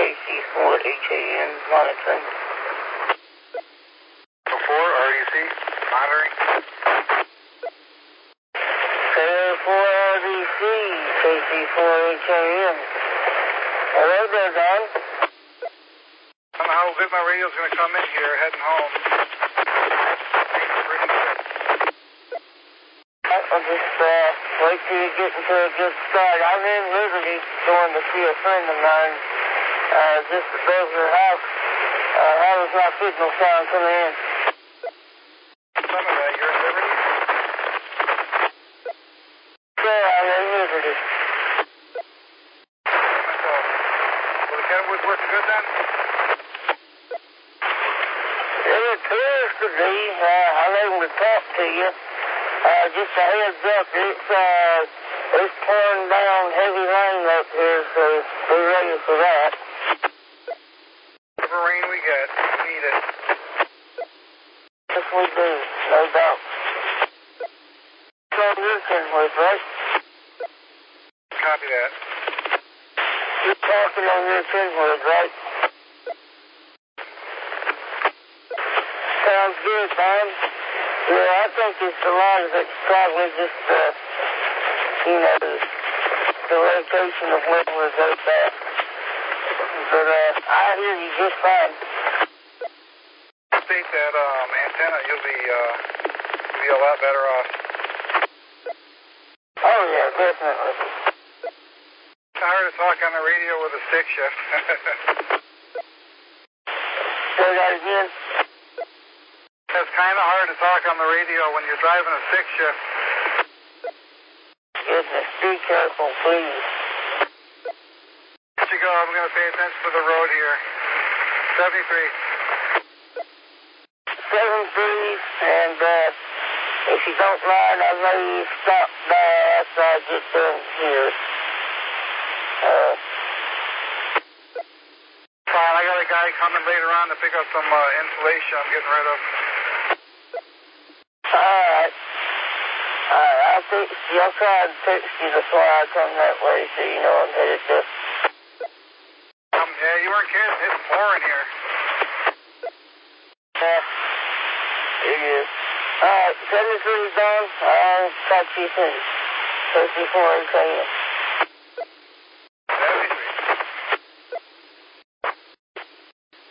KC4HAN monitoring. 4 RDC monitoring. KO4RDC, KC4HAN. Hello there, Don. I don't know how good my radio's going to come in here, heading home. I'll just wait till you get into a good start. I'm in Liberty going to see a friend of mine just above her house. How does my signal sound coming in? Some of that, you're in Liberty? Yeah, I'm in Liberty. Well, the Kenwood's working good then? It appears to be. I'm able to talk to you. Just a heads up, it's pouring down heavy rain up here, so be ready for that. Whatever rain we get, we need it. Yes, we do, no doubt. It's on your Kenwood, right? Copy that. You're talking on your Kenwood, right? Sounds good, Tom. Yeah, I think it's a lot of it's probably just, the location of where we're both at. But, I hear you just fine. Update that antenna, you'll be a lot better off. Oh, yeah, definitely. It's hard to talk on the radio with a stick shift. Say that again? It's kind of hard to talk on the radio when you're driving a stick shift. Goodness, be careful, please. Let you go, I'm going to pay attention to the road here. 73. 73, and, if you don't mind, I may stop by after I get done here. Fine, I got a guy coming later on to pick up some insulation I'm getting rid of. Alright. I'll text you. I'll try and text you before I come that way so you know I'm headed to. Yeah, you weren't kidding. It's pouring here. Yeah. It is. Alright, 73 Don. I'll talk to you soon. 54 8 a.m.